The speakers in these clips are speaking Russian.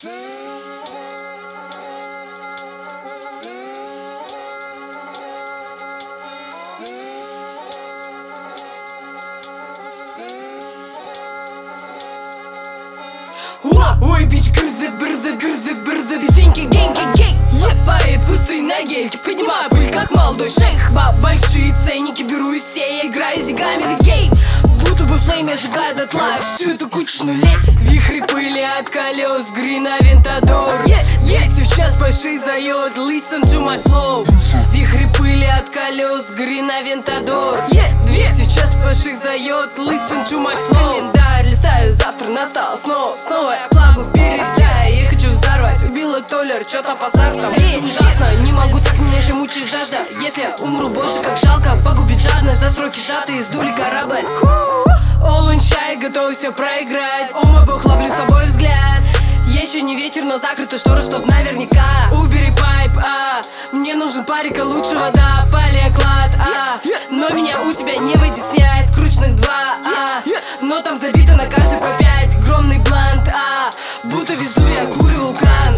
Ой, бич, гырды, песеньки, гей. Ебает пустые на гельке, поднимаю пыль, как молодой шейх. Большие ценники беру из сея, играю с деньгами, the game. Будто бы флейм сжигает дотла всю эту кучу нулей. Вихри пыли от колес, Green Aventador. 200 в час по шее зает, listen to my flow. Вихри пыли от колес, Green Aventador. 200 в час по шее зает, listen to my flow. Календарь листаю, завтра настал снова я флагу передаю. Я хочу взорвать, убила Толлер, чё там базар там. Это ужасно, не могу так, меня еще мучает жажда. Если я умру, больше как жалко, погубить жадность. За сроки сжатые, сдули корабль. All in shy, готов все проиграть. О мой бог, ловлю с тобой взгляд. Еще не вечер, но закрыта штора, чтоб наверняка. Убери пайп, мне нужен парик, а лучше вода, палеоклад, но меня у тебя не выйдет снять. Скрученных 2, но там забито на каждый по 5. Огромный блант, будто везу я курю вулкан.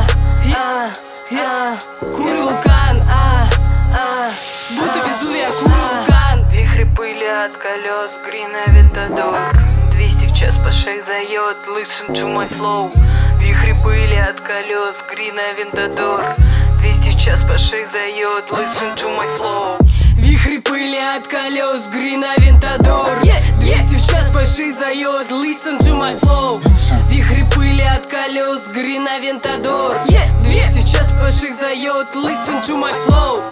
Курю вулкан, будто везу я курю вулкан. Вихри пыли от колес, Green Aventador. 200 в час по шее зает, listen to my flow. Вихри пыли от колес, Green Aventador. 200 в час по шее зает, listen to my flow. Вихри пыли от колес, Green Aventador. 200 в час по шее зает, listen to my flow. Вихри пыли от колес, Green Aventador. 200 в час по шее зает, listen to my flow.